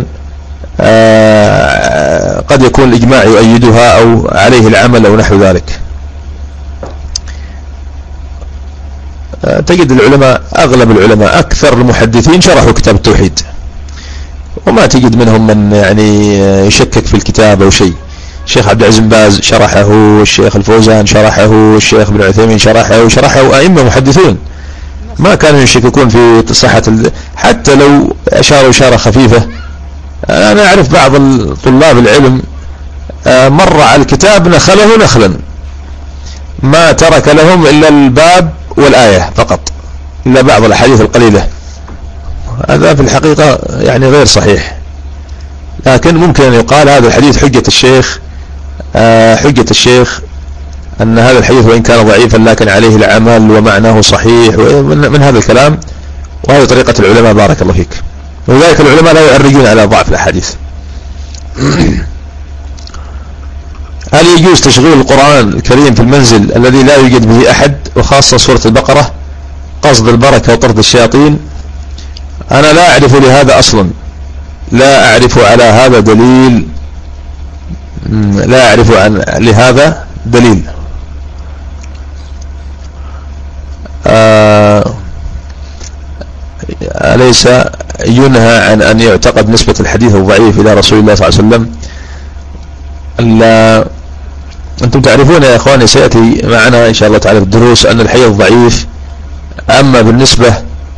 قد يكون الإجماع يؤيدها أو عليه العمل أو نحو ذلك. تجد العلماء أغلب العلماء أكثر المحدثين شرحوا كتاب التوحيد، وما تجد منهم من يعني يشكك في الكتاب أو شيء. الشيخ عبد العزيز بن باز شرحه، الشيخ الفوزان شرحه، الشيخ ابن عثيمين شرحه، شرحه أئمة محدثون ما كانوا يشككون في صحة، حتى لو أشاروا إشارة خفيفة. أنا أعرف بعض طلاب العلم مر على الكتاب نخله نخلا، ما ترك لهم إلا الباب والآية فقط، إلا بعض الأحاديث القليلة. هذا في الحقيقة يعني غير صحيح، لكن ممكن أن يقال هذا الحديث حجة الشيخ حجة الشيخ أن هذا الحديث وإن كان ضعيفا لكن عليه العمل ومعناه صحيح من هذا الكلام، وهذه طريقة العلماء بارك الله فيك. ولذلك العلماء لا يعرجون على ضعف الأحاديث. هل يجوز تشغيل القرآن الكريم في المنزل الذي لا يوجد به أحد، وخاصة سورة البقرة، قصد البركة وطرد الشياطين؟ أنا لا أعرف لهذا أصلا، لا أعرف على هذا دليل، لا أعرف عن لهذا دليل. آه أليس ينهى عن أن يعتقد نسبة الحديث الضعيف إلى رسول الله صلى الله عليه وسلم؟ أنتم تعرفون يا إخواني، سيأتي معنا إن شاء الله تعالى في الدروس أن الحديث الضعيف أما بالنسبة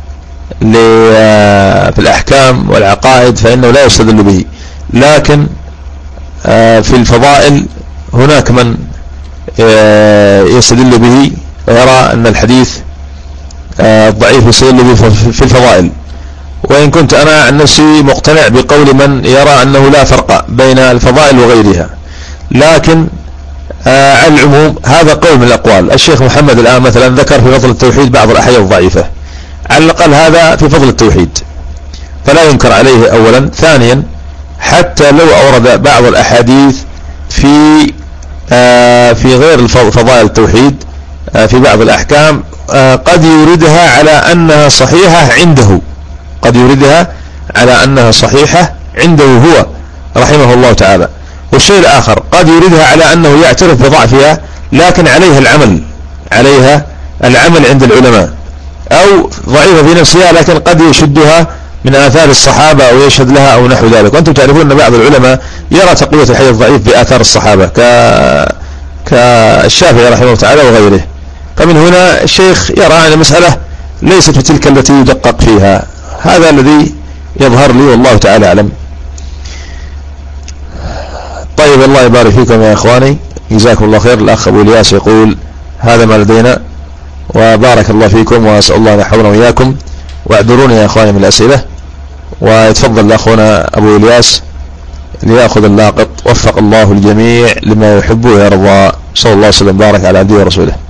في الأحكام والعقائد فإنه لا يستدل به، لكن في الفضائل هناك من يستدل به ويرى أن الحديث الضعيف يستدل به في الفضائل. وإن كنت أنا عن نفسي مقتنع بقول من يرى أنه لا فرق بين الفضائل وغيرها، لكن آه على العموم هذا قول من الأقوال. الشيخ محمد الآن مثلا ذكر في فضل التوحيد بعض الأحاديث الضعيفة، على الأقل هذا في فضل التوحيد فلا ينكر عليه أولا. ثانيا، حتى لو أورد بعض الأحاديث في آه في غير فضائل التوحيد آه في بعض الأحكام آه قد يوردها على أنها صحيحة عنده، قد يوردها على أنها صحيحة عنده هو رحمه الله تعالى. والشيء الآخر قد يريدها على أنه يعترف بضعفها لكن عليها العمل عليها العمل عند العلماء، أو ضعيفة في نفسها لكن قد يشدها من آثار الصحابة أو يشهد لها أو نحو ذلك. وأنتم تعرفون أن بعض العلماء يرى تقوية الحديث الضعيف بآثار الصحابة ك... كالشافعي رحمه الله تعالى وغيره. فمن هنا الشيخ يرى أن المسألة ليست بتلك التي يدقق فيها. هذا الذي يظهر لي والله تعالى أعلم. طيب، الله يبارك فيكم يا إخواني، جزاكم الله خير. الأخ أبو الياس يقول هذا ما لدينا، وبارك الله فيكم، وأسأل الله أن يحفظنا وإياكم. واعذروني يا إخواني من الأسئلة، ويتفضل أخونا أبو الياس ليأخذ اللاقط. وفق الله الجميع لما يحبه ويرضى. صلى الله وسلم بارك على عبده ورسوله.